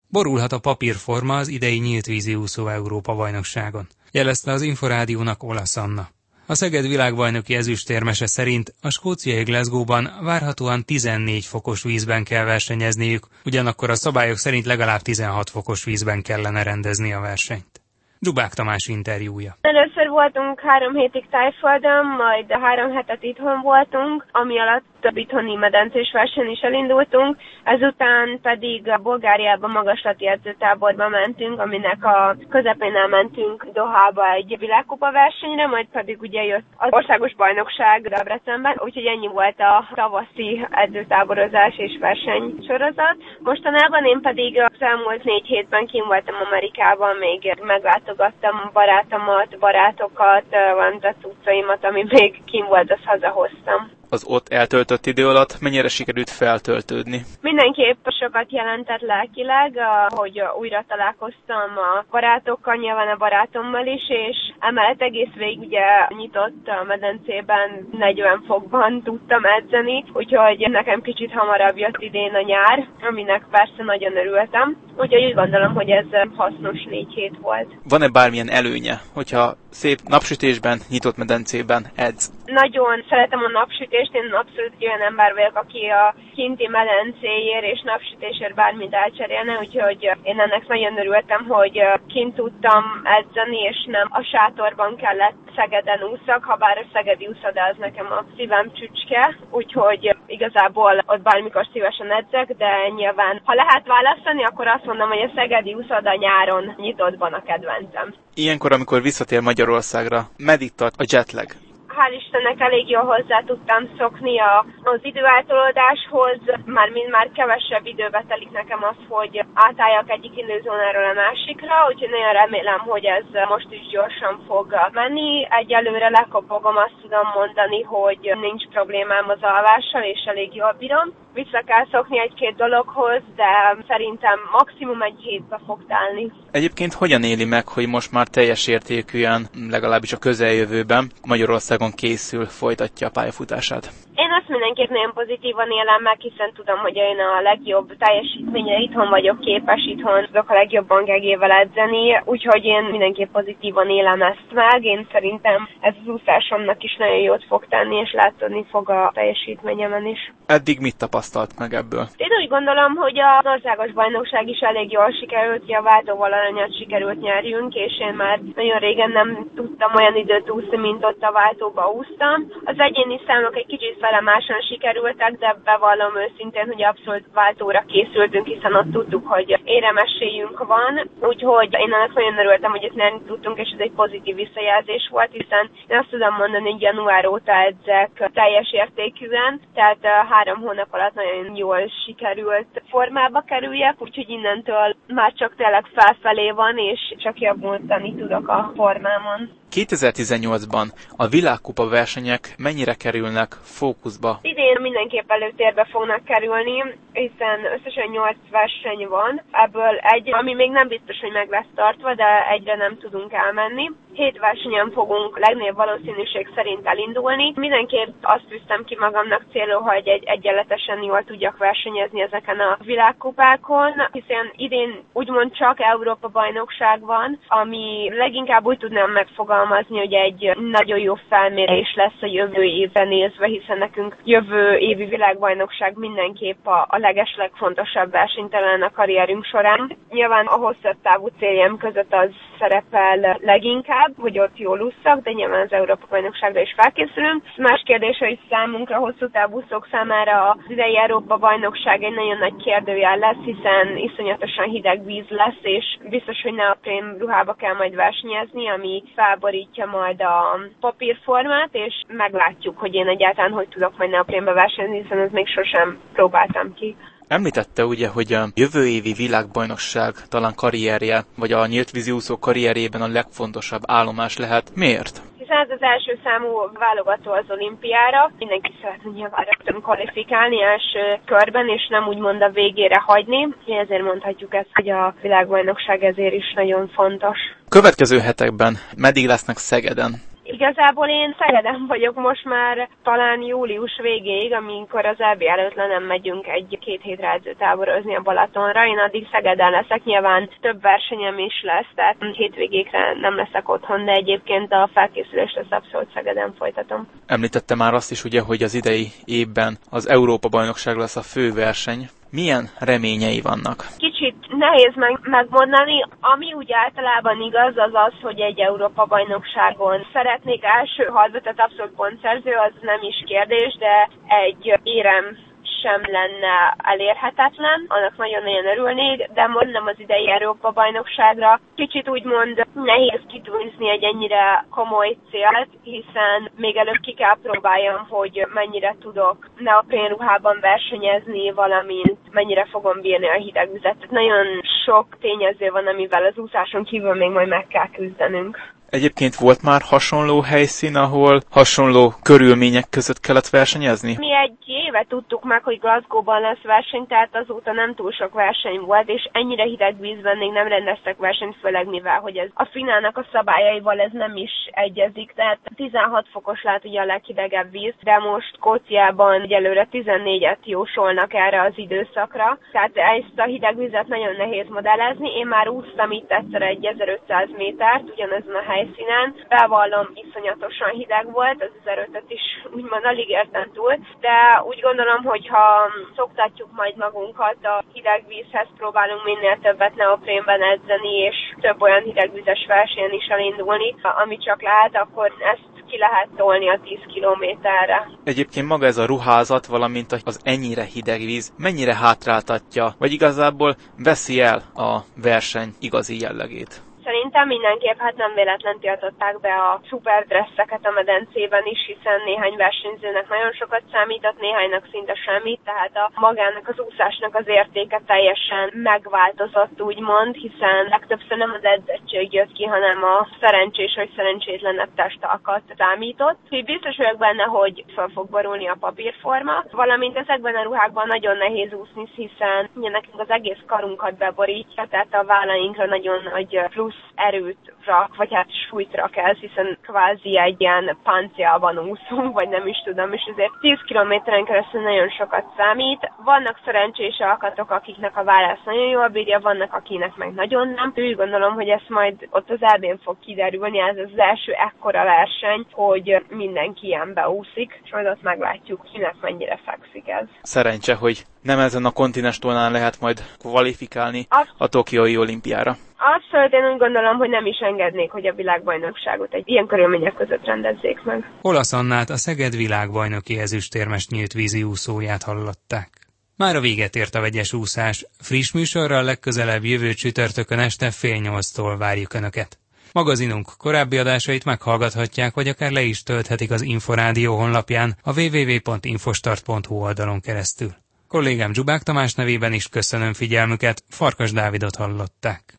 Borulhat a papírforma az idei nyíltvízi úszó Európa-bajnokságon, jelezte az Inforádiónak Olasz Anna. A Szeged világbajnoki ezüstérmese szerint a skóciai Glasgow-ban várhatóan 14 fokos vízben kell versenyezniük, ugyanakkor a szabályok szerint legalább 16 fokos vízben kellene rendezni a versenyt. Zsubák Tamás interjúja. Először voltunk 3 hétig Tájföldön, majd 3 hetet itthon voltunk, ami alatt több itthoni medencés versenyen is elindultunk, ezután pedig Bulgáriába magaslati edzőtáborba mentünk, aminek a közepén elmentünk Dohába egy világkupa versenyre, majd pedig ugye jött az országos bajnokság Debrecenben, úgyhogy ennyi volt a tavaszi edzőtáborozás és versenysorozat. Mostanában én pedig az elmúlt 4 hétben kint voltam Amerikában, még meglátogattam barátokat, valamint a cuccaimat, ami még kint volt, azt hazahoztam. Az ott eltöltött idő alatt mennyire sikerült feltöltődni? Mindenképp sokat jelentett lelkileg, hogy újra találkoztam a barátokkal, nyilván a barátommal is, és emellett egész végig ugye nyitott a medencében 40 fokban tudtam edzeni, úgyhogy nekem kicsit hamarabb jött idén a nyár, aminek persze nagyon örültem. Úgyhogy úgy gondolom, hogy ez hasznos 4 hét volt. Van-e bármilyen előnye, hogyha szép napsütésben, nyitott medencében edz? Nagyon szeretem a napsütést, én abszolút olyan ember vagyok, aki a kinti medencéért és napsütésért bármit elcserélne, úgyhogy én ennek nagyon örültem, hogy kint tudtam edzeni, és nem a sátorban kellett Szegeden úszak, ha bár a szegedi úszoda az nekem a szívem csücske, úgyhogy igazából ott bármikor szívesen edzek, de nyilván, ha lehet választani, akkor azt mondom, hogy a szegedi úszoda nyáron nyitottban a kedvencem. Ilyenkor, amikor visszatér Magyarországra, meddig tart a jetlag? Hál' Istennek elég jól hozzá tudtam szokni az időeltolódáshoz, már kevesebb időbe telik nekem az, hogy átálljak egyik időzónáról a másikra, úgyhogy nagyon remélem, hogy ez most is gyorsan fog menni. Egyelőre lekopogom, azt tudom mondani, hogy nincs problémám az alvással, és elég jól bírom. Vissza kell szokni 1-2 dologhoz, de szerintem maximum 1 hétbe fog telni. Egyébként hogyan éli meg, hogy most már teljes értékűen, legalábbis a közeljövőben Magyarországon készül, folytatja a pályafutását? Én azt mindenképp nagyon pozitívan élem meg, hiszen tudom, hogy én a legjobb teljesítményre itthon vagyok képes, itthon tudok a legjobban gegével edzeni, úgyhogy én mindenképp pozitívan élem ezt meg. Én szerintem ez az úszásomnak is nagyon jót fog tenni, és látni fog a teljesítményemen is. Eddig mit tapasztalt meg ebből? Én úgy gondolom, hogy az országos bajnokság is elég jól sikerült, hogy a váltóval aranyat sikerült nyerjünk, és én már nagyon régen nem tudtam olyan időt úszni, mint ott a váltóba úsztam. Az egyéni számok egy kicsit felemásan sikerültek, de bevallom őszintén, hogy abszolút váltóra készültünk, hiszen ott tudtuk, hogy éremesélyünk van, úgyhogy én ennek nagyon örültem, hogy ezt nem tudtunk, és ez egy pozitív visszajelzés volt, hiszen én azt tudom mondani, hogy január óta edzek teljes értékűen, tehát 3 hónap alatt nagyon jól sikerült formába kerüljek, úgyhogy innentől már csak tényleg felfelé van, és csak javultani tudok a formámon. 2018-ban a világkupa versenyek mennyire kerülnek fókuszba? Idén mindenképp előtérbe fognak kerülni, hiszen összesen 8 verseny van, ebből egy, ami még nem biztos, hogy meg lesz tartva, de egyre nem tudunk elmenni. 7 versenyen fogunk legnagyobb valószínűség szerint elindulni. Mindenképp azt tűztem ki magamnak célul, hogy egyenletesen jól tudjak versenyezni ezeken a világkupákon, hiszen idén úgymond csak Európa-bajnokság van, ami leginkább úgy tudnám megfogalmazni, hogy egy nagyon jó felmérés lesz a jövő évre nézve, hiszen nekünk jövő évi világbajnokság mindenképp a legeslegfontosabb verseny talán a karrierünk során. Nyilván a hosszabb távú céljaim között az szerepel leginkább, hogy ott jól ússzak, de nyilván az Európa-bajnokságra is felkészülünk. Más kérdés, hogy számunkra, hosszú távúszók számára az idei Európa-bajnokság egy nagyon nagy kérdőjel lesz, hiszen iszonyatosan hideg víz lesz, és biztos, hogy neoprén ruhába kell majd versenyezni, ami felborítja majd a papírformát, és meglátjuk, hogy én egyáltalán hogy tudok majd neoprénbe versenyezni, hiszen ezt még sosem próbáltam ki. Említette ugye, hogy a jövő évi világbajnokság talán karrierje, vagy a nyíltvízi úszó karrierjében a legfontosabb állomás lehet. Miért? Hiszen ez az első számú válogató az olimpiára. Mindenki szeretne nyilván rögtön kvalifikálni első körben, és nem úgymond a végére hagyni. Ezért mondhatjuk ezt, hogy a világbajnokság ezért is nagyon fontos. Következő hetekben meddig lesznek Szegeden? Igazából én Szegeden vagyok most már talán július végéig, amikor az EB előtt le nem megyünk 1-2 hétre edzőtáborozni a Balatonra. Én addig Szegeden leszek, nyilván több versenyem is lesz, tehát hétvégékre nem leszek otthon, de egyébként a felkészülést az abszolút Szegeden folytatom. Említette már azt is ugye, hogy az idei évben az Európa-bajnokság lesz a fő verseny. Milyen reményei vannak? Kicsit nehéz megmondani. Ami úgy általában igaz, az az, hogy egy Európa-bajnokságon szeretnék első hatba, tehát abszolút pontszerző, az nem is kérdés, de egy érem sem lenne elérhetetlen, annak nagyon-nagyon örülnék, de mondom az idei Európa-bajnokságra kicsit úgymond nehéz kitűzni egy ennyire komoly célt, hiszen még előbb ki kell próbáljam, hogy mennyire tudok neoprénruhában versenyezni, valamint mennyire fogom bírni a hideg vizet. Tehát nagyon sok tényező van, amivel az úszáson kívül még majd meg kell küzdenünk. Egyébként volt már hasonló helyszín, ahol hasonló körülmények között kellett versenyezni? Mi egy éve tudtuk meg, hogy Glasgow-ban lesz verseny, tehát azóta nem túl sok verseny volt, és ennyire hideg vízben még nem rendeztek versenyt, főleg mivel, hogy ez a finának a szabályaival ez nem is egyezik, tehát 16 fokos lehet ugye a leghidegebb víz, de most Skóciában egyelőre 14-et jósolnak erre az időszakra, tehát ezt a hideg vizet nagyon nehéz modellezni. Én már úsztam itt egyszer egy 1500 métert, ugyanezen a helyszínen. Bevallom, iszonyatosan hideg volt, az 1500-et is úgymond alig értem túl, de úgy gondolom, hogy ha szoktatjuk majd magunkat a hideg vízhez, próbálunk minél többet neoprénben edzeni, és több olyan hidegvizes versenyen is elindulni, ami csak lehet, akkor ezt ki lehet tolni a 10 kilométerre. Egyébként maga ez a ruházat, valamint az ennyire hideg víz mennyire hátráltatja, vagy igazából veszi el a verseny igazi jellegét? Szerintem mindenképp nem véletlen tiltották be a szuperdresszeket a medencében is, hiszen néhány versenyzőnek nagyon sokat számított, néhánynak szinte semmit, tehát a magának az úszásnak az értéke teljesen megváltozott, úgymond, hiszen legtöbbször nem az edzettség jött ki, hanem a szerencsés vagy szerencsétlenebb testalkat számított. Úgyhogy biztos vagyok benne, hogy fel fog borulni a papírforma, valamint ezekben a ruhákban nagyon nehéz úszni, hiszen ugye nekünk az egész karunkat beborítja, tehát a vállainkra nagyon nagy plusz erőt rak, vagy hát súlyt rak ez, hiszen kvázi egy ilyen páncélban úszunk, vagy nem is tudom, és ezért 10 kilométeren keresztül nagyon sokat számít. Vannak szerencsés alkatok, akiknek a válasz nagyon jól bírja, vannak akinek meg nagyon nem. Úgy gondolom, hogy ezt majd ott az EB-n fog kiderülni, ez az első ekkora verseny, hogy mindenki ilyen beúszik, és majd ott meglátjuk, kinek mennyire fekszik ez. Szerencse, hogy nem ezen a kontinens tornán lehet majd kvalifikálni a Tokiói olimpiára. Abszolút, én úgy gondolom, hogy nem is engednék, hogy a világbajnokságot egy ilyen körülmények között rendezzék meg. Olasz Annát, a Szeged világbajnoki ezüstérmes nyílt vízi úszóját hallották. Már a véget ért a vegyes úszás. Friss műsorral legközelebb jövő csütörtökön este 7:30-tól várjuk Önöket. Magazinunk korábbi adásait meghallgathatják, vagy akár le is tölthetik az Inforádió honlapján a www.infostart.hu oldalon keresztül. Kollégám Zsubák Tamás nevében is köszönöm figyelmüket, Farkas Dávidot hallották.